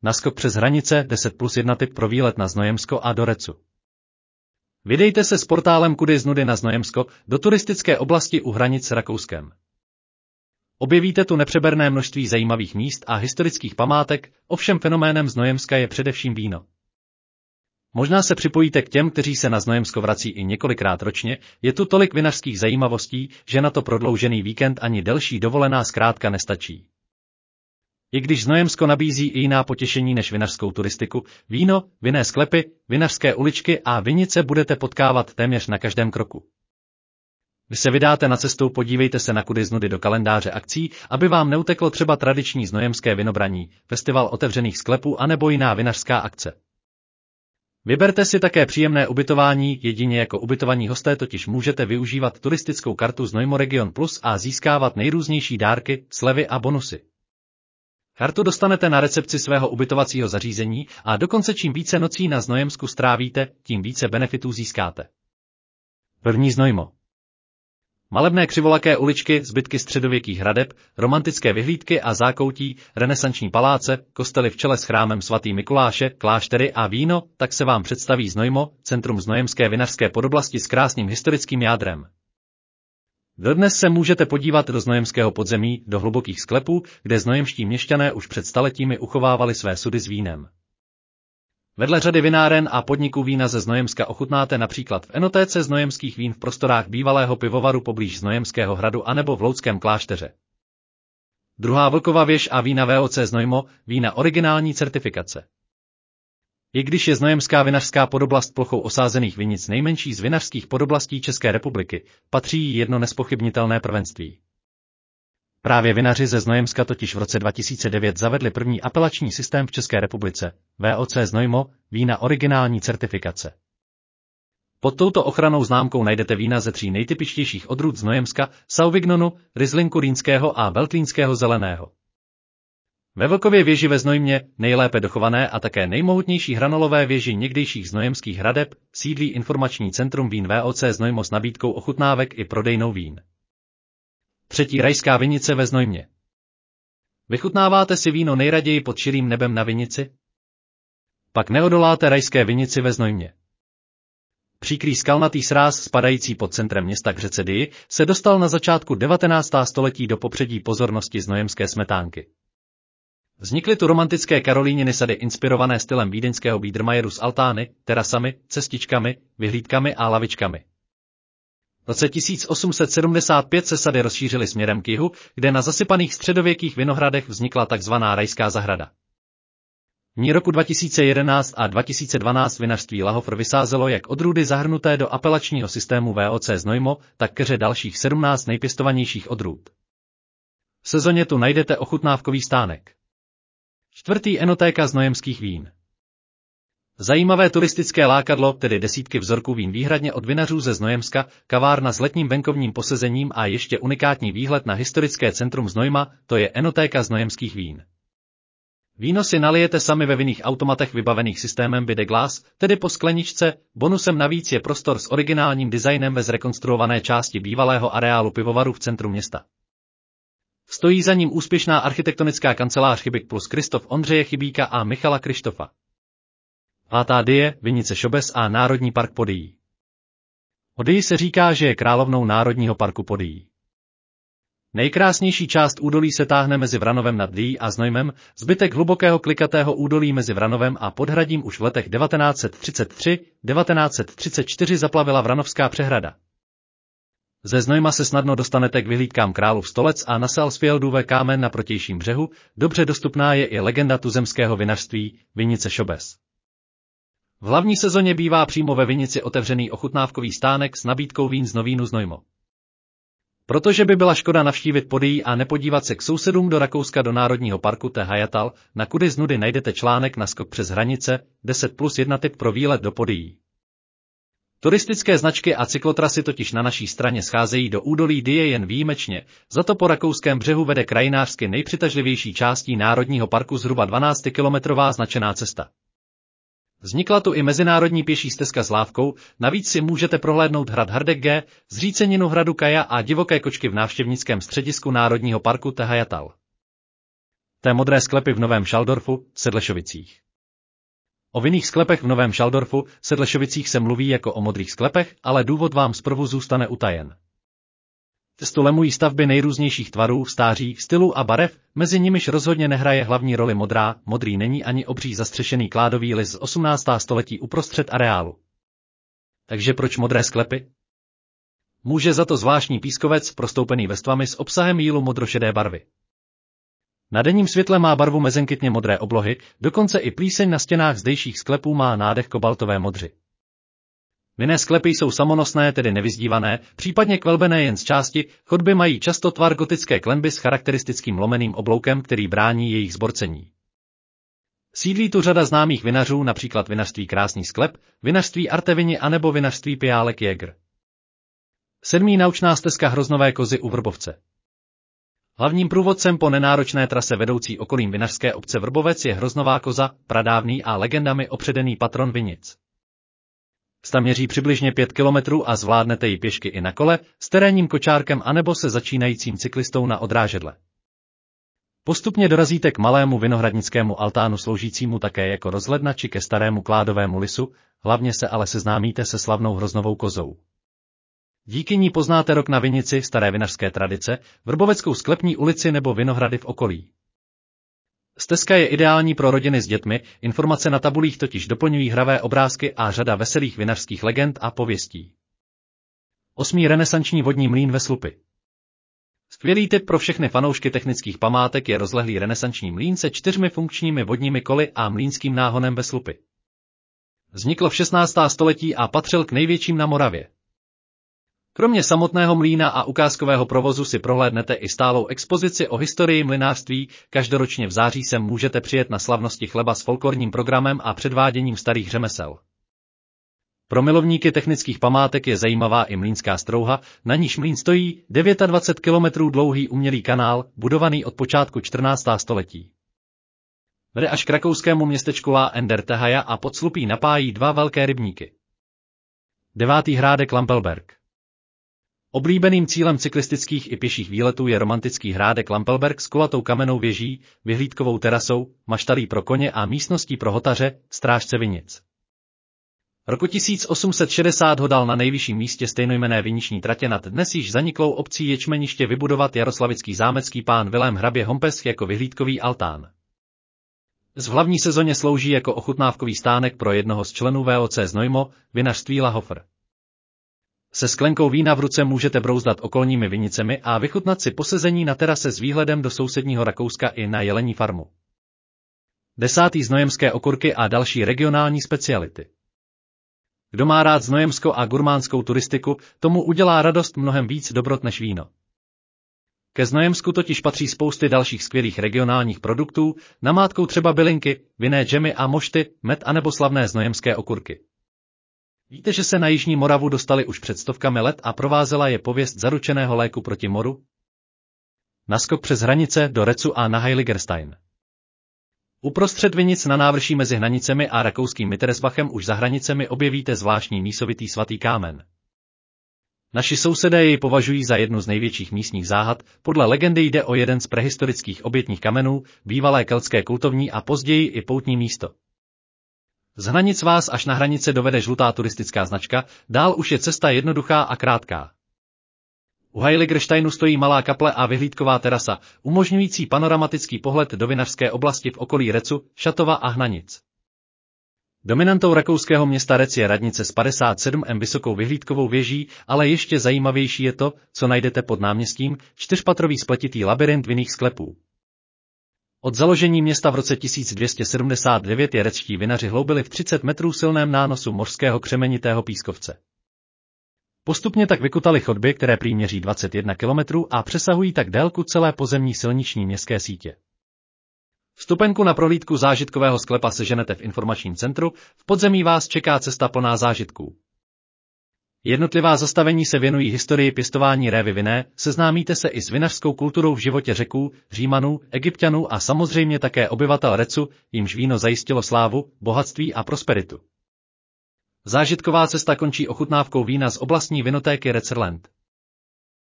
Naskok přes hranice 10+1 tip pro výlet na Znojemsko a do Recu. Vydejte se s portálem Kudy z nudy na Znojemsko do turistické oblasti u hranic s Rakouskem. Objevíte tu nepřeberné množství zajímavých míst a historických památek, ovšem fenoménem Znojemska je především víno. Možná se připojíte k těm, kteří se na Znojemsko vrací i několikrát ročně, je tu tolik vinařských zajímavostí, že na to prodloužený víkend ani delší dovolená zkrátka nestačí. I když Znojemsko nabízí i jiná potěšení než vinařskou turistiku, víno, vinné sklepy, vinařské uličky a vinice budete potkávat téměř na každém kroku. Když se vydáte na cestu, podívejte se na Kudy z nudy do kalendáře akcí, aby vám neuteklo třeba tradiční znojemské vinobraní, festival otevřených sklepů anebo jiná vinařská akce. Vyberte si také příjemné ubytování, jedině jako ubytovaní hosté totiž můžete využívat turistickou kartu Znojmo Region Plus a získávat nejrůznější dárky, slevy a bonusy. Kartu dostanete na recepci svého ubytovacího zařízení a dokonce čím více nocí na Znojemsku strávíte, tím více benefitů získáte. První Znojmo. Malebné křivolaké uličky, zbytky středověkých hradeb, romantické vyhlídky a zákoutí, renesanční paláce, kostely v čele s chrámem svatý Mikuláše, kláštery a víno, tak se vám představí Znojmo, centrum znojemské vinařské podoblasti s krásným historickým jádrem. Dodnes se můžete podívat do znojemského podzemí, do hlubokých sklepů, kde znojemští měšťané už před staletími uchovávali své sudy s vínem. Vedle řady vináren a podniků vína ze Znojemska ochutnáte například v enotéce znojemských vín v prostorách bývalého pivovaru poblíž Znojemského hradu anebo v Loudském klášteře. Druhá Vlkova věž a vína VOC Znojmo, vína originální certifikace. I když je znojemská vinařská podoblast plochou osázených vinic nejmenší z vinařských podoblastí České republiky, patří jí jedno nezpochybnitelné prvenství. Právě vinaři ze Znojemska totiž v roce 2009 zavedli první apelační systém v České republice, VOC Znojmo, vína originální certifikace. Pod touto ochrannou známkou najdete vína ze 3 nejtypičtějších odrůd Znojemska, Sauvignonu, Rieslinku rýnského a Veltlínského zeleného. Ve Vlkově věži ve Znojmě, nejlépe dochované a také nejmohutnější hranolové věži někdejších znojemských hradeb, sídlí informační centrum vín VOC Znojmo s nabídkou ochutnávek i prodejnou vín. Třetí rajská vinice ve Znojmě. Vychutnáváte si víno nejraději pod širým nebem na vinici? Pak neodoláte rajské vinici ve Znojmě. Příkrý skalnatý sráz spadající pod centrem města k řece Dyji se dostal na začátku 19. století do popředí pozornosti znojemské smetánky. Vznikly tu romantické Karolíniny sady inspirované stylem vídeňského Biedermeieru s altány, terasami, cestičkami, vyhlídkami a lavičkami. V roce 1875 se sady rozšířily směrem k jihu, kde na zasypaných středověkých vinohradech vznikla takzvaná rajská zahrada. V ní roku 2011 a 2012 vinařství Lahofr vysázelo jak odrůdy zahrnuté do apelačního systému VOC Znojmo, tak keře dalších 17 nejpěstovanějších odrůd. V sezóně tu najdete ochutnávkový stánek. Čtvrtý enotéka znojemských vín. Zajímavé turistické lákadlo, tedy desítky vzorků vín výhradně od vinařů ze Znojemska, kavárna s letním venkovním posezením a ještě unikátní výhled na historické centrum Znojma, to je enotéka znojemských vín. Víno si nalijete sami ve vinných automatech vybavených systémem Bide Glass, tedy po skleničce, bonusem navíc je prostor s originálním designem ve zrekonstruované části bývalého areálu pivovaru v centru města. Stojí za ním úspěšná architektonická kancelář Chybik plus Kristof Ondřeje Chybíka a Michala Krištofa. Pátá Dyje, vinice Šobes a Národní park Podyjí. O Dyji se říká, že je královnou Národního parku Podyjí. Nejkrásnější část údolí se táhne mezi Vranovem nad Dyjí a Znojmem, zbytek hlubokého klikatého údolí mezi Vranovem a Podhradím už v letech 1933-1934 zaplavila Vranovská přehrada. Ze Znojma se snadno dostanete k vyhlídkám Králův stolec a na Salsfieldůve kámen na protějším břehu, dobře dostupná je i legenda tuzemského vinařství, vinice Šobes. V hlavní sezóně bývá přímo ve vinici otevřený ochutnávkový stánek s nabídkou vín z Novínu Znojmo. Protože by byla škoda navštívit Podyjí a nepodívat se k sousedům do Rakouska do Národního parku Tehajatal, na Kudy z nudy najdete článek Naskok přes hranice, 10+1 tip pro výlet do Podyjí. Turistické značky a cyklotrasy totiž na naší straně scházejí do údolí Dyje jen výjimečně, za to po rakouském břehu vede krajinářsky nejpřitažlivější částí Národního parku zhruba 12kilometrová značená cesta. Vznikla tu i mezinárodní pěší stezka s lávkou, navíc si můžete prohlédnout hrad Hrdegge, zříceninu hradu Kaja a divoké kočky v návštěvnickém středisku Národního parku Tehajatal. Té modré sklepy v Novém Šaldorfu, Sedlešovicích. O vinných sklepech v Novém Šaldorfu, Sedlešovicích se mluví jako o modrých sklepech, ale důvod vám zprvu zůstane utajen. Cestu lemují stavby nejrůznějších tvarů, stáří, stylů a barev, mezi nimiž rozhodně nehraje hlavní roli modrá, modrý není ani obří zastřešený kládový lis z 18. století uprostřed areálu. Takže proč modré sklepy? Může za to zvláštní pískovec, prostoupený vrstvami s obsahem jílu modrošedé barvy. Na denním světle má barvu mezenkytně modré oblohy, dokonce i plíseň na stěnách zdejších sklepů má nádech kobaltové modři. Vinné sklepy jsou samonosné, tedy nevyzdívané, případně kvelbené jen z části, chodby mají často tvar gotické klenby s charakteristickým lomeným obloukem, který brání jejich zborcení. Sídlí tu řada známých vinařů, například vinařství Krásný sklep, vinařství Artevini anebo vinařství Pijálek Jäger. 7. naučná stezka Hroznové Kozy u Vrbovce. Hlavním průvodcem po nenáročné trase vedoucí okolím vinařské obce Vrbovec je Hroznová Koza, pradávný a legendami opředený patron vinic. Sta měří přibližně 5 kilometrů a zvládnete ji pěšky i na kole, s terénním kočárkem anebo se začínajícím cyklistou na odrážedle. Postupně dorazíte k malému vinohradnickému altánu sloužícímu také jako rozhledna či ke starému kládovému lisu, hlavně se ale seznámíte se slavnou Hroznovou Kozou. Díky ní poznáte rok na vinici, staré vinařské tradice, Vrboveckou sklepní ulici nebo vinohrady v okolí. Stezka je ideální pro rodiny s dětmi, informace na tabulích totiž doplňují hravé obrázky a řada veselých vinařských legend a pověstí. 8. renesanční vodní mlýn ve Slupy. Skvělý tip pro všechny fanoušky technických památek je rozlehlý renesanční mlýn se 4 funkčními vodními koly a mlýnským náhonem ve Slupy. Vznikl v 16. století a patřil k největším na Moravě. Kromě samotného mlýna a ukázkového provozu si prohlédnete i stálou expozici o historii mlynářství, každoročně v září sem můžete přijet na slavnosti chleba s folklorním programem a předváděním starých řemesel. Pro milovníky technických památek je zajímavá i mlýnská strouha, na níž mlýn stojí, 29 kilometrů dlouhý umělý kanál, budovaný od počátku 14. století. Vede až k rakouskému městečku La Endertehaja a pod Slupí napájí 2 velké rybníky. 9. hrádek Lampelberg. Oblíbeným cílem cyklistických i pěších výletů je romantický hrádek Lampelberg s kulatou kamennou věží, vyhlídkovou terasou, maštalí pro koně a místností pro hotaře, strážce vinic. Roku 1860 ho dal na nejvyšším místě stejnojmenné viniční tratě nad dnes již zaniklou obcí Ječmeniště vybudovat jaroslavický zámecký pán Vilém hrabě Hompesch jako vyhlídkový altán. V hlavní sezóně slouží jako ochutnávkový stánek pro jednoho z členů VOC Znojmo, vinařství Lahofer. Se sklenkou vína v ruce můžete brouzdat okolními vinicemi a vychutnat si posezení na terase s výhledem do sousedního Rakouska i na jelení farmu. 10. znojemské okurky a další regionální speciality. Kdo má rád znojemsko a gurmánskou turistiku, tomu udělá radost mnohem víc dobrot než víno. Ke Znojemsku totiž patří spousty dalších skvělých regionálních produktů, namátkou třeba bylinky, vinné džemy a mošty, med anebo slavné znojemské okurky. Víte, že se na jižní Moravu dostali už před stovkami let a provázela je pověst zaručeného léku proti moru? Naskok přes hranice do Recu a na Heiligerstein. Uprostřed vinic na návrší mezi Hnanicemi a rakouským Mitteresbachem už za hranicemi objevíte zvláštní mísovitý svatý kámen. Naši sousedé jej považují za jednu z největších místních záhad, podle legendy jde o jeden z prehistorických obětních kamenů, bývalé keltské kultovní a později i poutní místo. Z Hnanic vás až na hranice dovede žlutá turistická značka, dál už je cesta jednoduchá a krátká. U Heiligersteinu stojí malá kaple a vyhlídková terasa, umožňující panoramatický pohled do vinařské oblasti v okolí Recu, Šatova a Hnanic. Dominantou rakouského města Rec je radnice s 57m vysokou vyhlídkovou věží, ale ještě zajímavější je to, co najdete pod náměstím, 4patrový spletitý labyrint vinných sklepů. Od založení města v roce 1279 je recští vinaři hloubili v 30 metrů silném nánosu mořského křemenitého pískovce. Postupně tak vykutali chodby, které prý měří 21 kilometrů a přesahují tak délku celé pozemní silniční městské sítě. Vstupenku na prohlídku zážitkového sklepa seženete v informačním centru, v podzemí vás čeká cesta plná zážitků. Jednotlivá zastavení se věnují historii pěstování révy vinné, seznámíte se i s vinařskou kulturou v životě Řeků, Římanů, Egypťanů a samozřejmě také obyvatel Recu, jimž víno zajistilo slávu, bohatství a prosperitu. Zážitková cesta končí ochutnávkou vína z oblastní vinotéky Recerland.